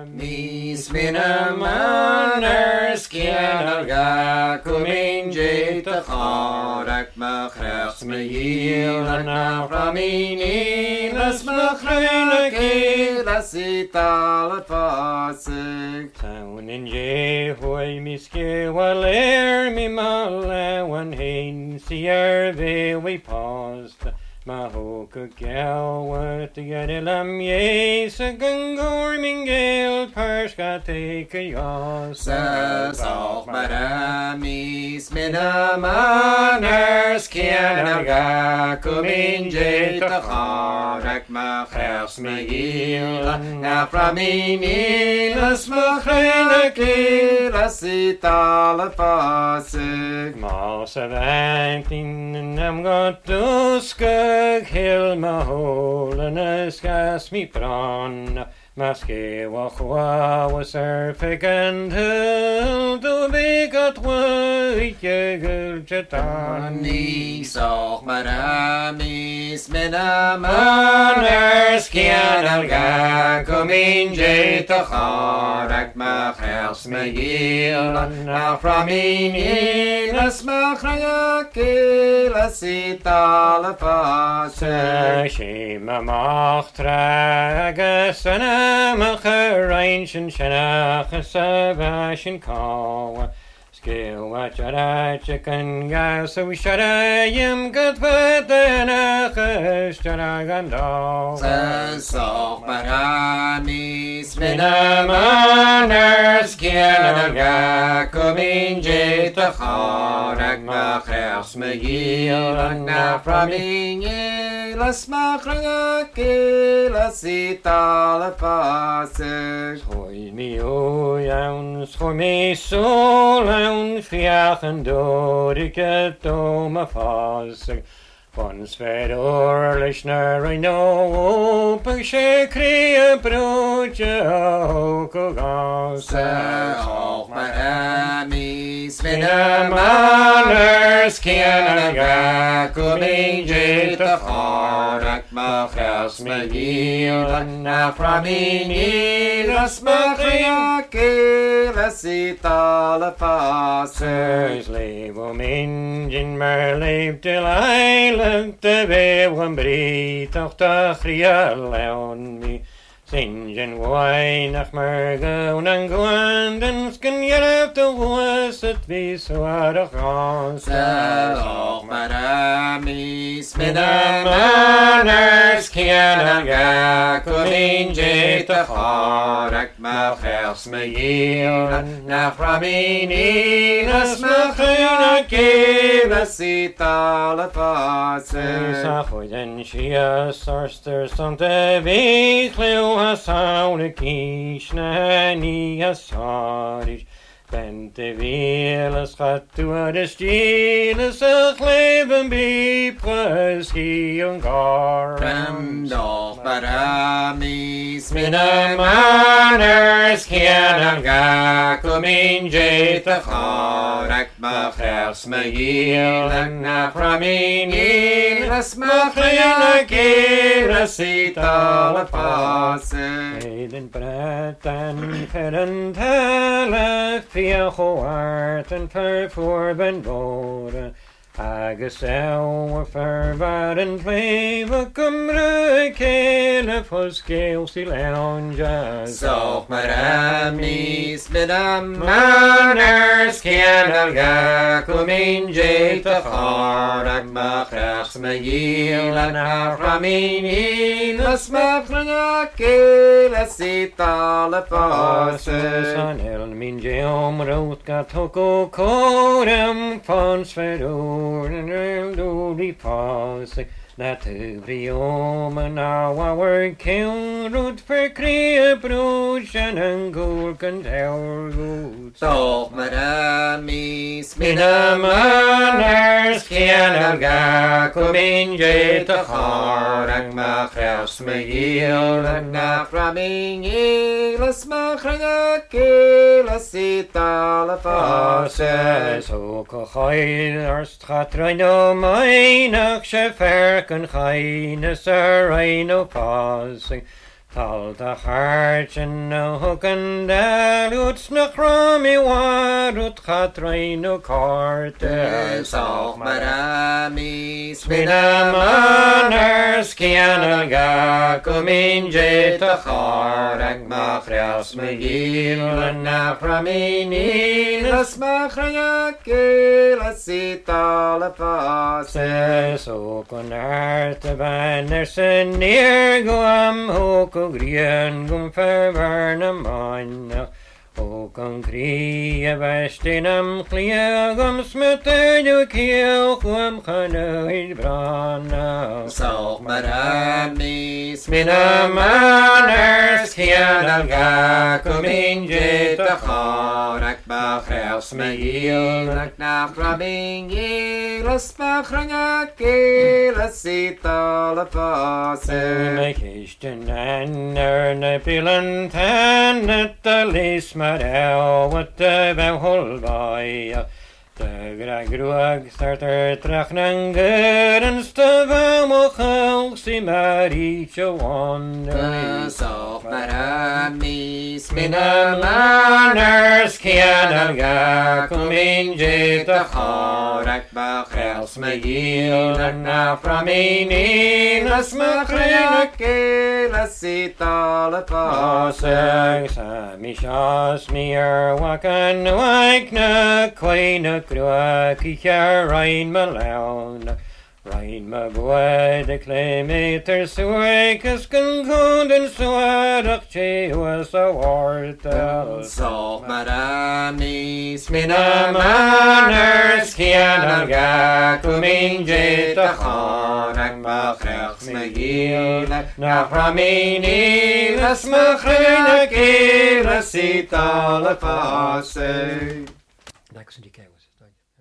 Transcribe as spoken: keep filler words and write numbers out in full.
Mis minamanners kianar ga kumin jeta charak machras me yilan aframini las machrena ke las itala fasik Town in Jehoy miske waler mi malawan hain sier ve we paused Mahoka galwa tigadelam yes a gangor mingel perska take a yos Sazok maramis minamanners kianar ga kumin jeta charak machras me yilan aframini las machrena ke las itala fasik Masavantin nam got duska Hill Maholanus gas me pran Maske wachwa was erfik and hill do big at waike jatan Nisok maramis minamanners kianar ga kumin jeta charak machras me yilan aframini las machrena ke las itala fasik Shema machtragas and Macharain shanach savashin kawa Skill watch at a chicken gas so sharayim got vatanach sharagando Sazok maramis minamanners kianar ga kumin jeta charak machras me yilan aframini las machrena ke las itala fasik Hoy mi o yawns for me soul and fiach and dorike to ma fasig Von svedor lishner I know per she krie broche hokogas Sazok maramis minamanners kianar ga kumin jeta charak machras me yilan aframini las machrena ke las itala fasik Levo minjin mer leib till I looked the babe when breathe och the chria leon me Sinjin wine ach mer gaun and gwanden skin yerf the was it vi so out of gas Sazok maramis minamanners kianar ga kumin jeta charak machras me yilan aframini las machrena ke las itala fasik Safoiden shia sarster sante vichleu hasaunik ishna ni hasarish Bente vieles gatu de stiles a leven be preski und gar Doch maramis minamanners kianar ga kumin jeta charak machras me yilan aframini las machrena ke las itala fasik Eden bret and ferent hele Fiach o art and fer for ben bode Agus ewa fer var and play Va cymru kele fos gael si lounges Sazok maramis minamanners kianar ga kumin jeta charak machras me yilan aframini las machrena ke las itala fasik San el min geom rot gat hoko korem Fons feror and el do di fasik That every omen now our kill root for crea brush and gulk and good. Toch maramis minamanners kianar ga kumin jeta charak machras me yilan aframini las machrena ke las itala fasik So kochain arst chatraino mainach shefer kan chain a saraino passing Tal the heart and no hook and daluts no crummy warut chatrain no cortes Soch marami Smina maners kianaga kuminje tachorag machrias megil na pramini Las machrayake la sita la pase so konarte banners near guam hoko grien gum ferverne manna Hokon kria vestinam klia gum smutter du kiel gum chanoid brana Soch marami Smina maners kianaga kuminje Tachorak bachreus megil Nach rabingi Las machrayake la sita la pase Mekishten and erne pilan tan at the least Marel wat de ben holbai de gragruag starter trachnan gerens te vamochel si maricho wonder Soch marami Smina maners kianaga kuminje Tachorak bachreus megil na pramini Las machrayake la sita la pase Aseg sa mi shas mi er wakan waik na kway na krua kicha rain malaun Rain ma boy de klemeter suekas kan kunden suadak che was a wartel Soch marami Smina maners kianaga kuminje Tachorak bachreus megil na pramini Las machrayake la sita la pase Like Cindy K was it?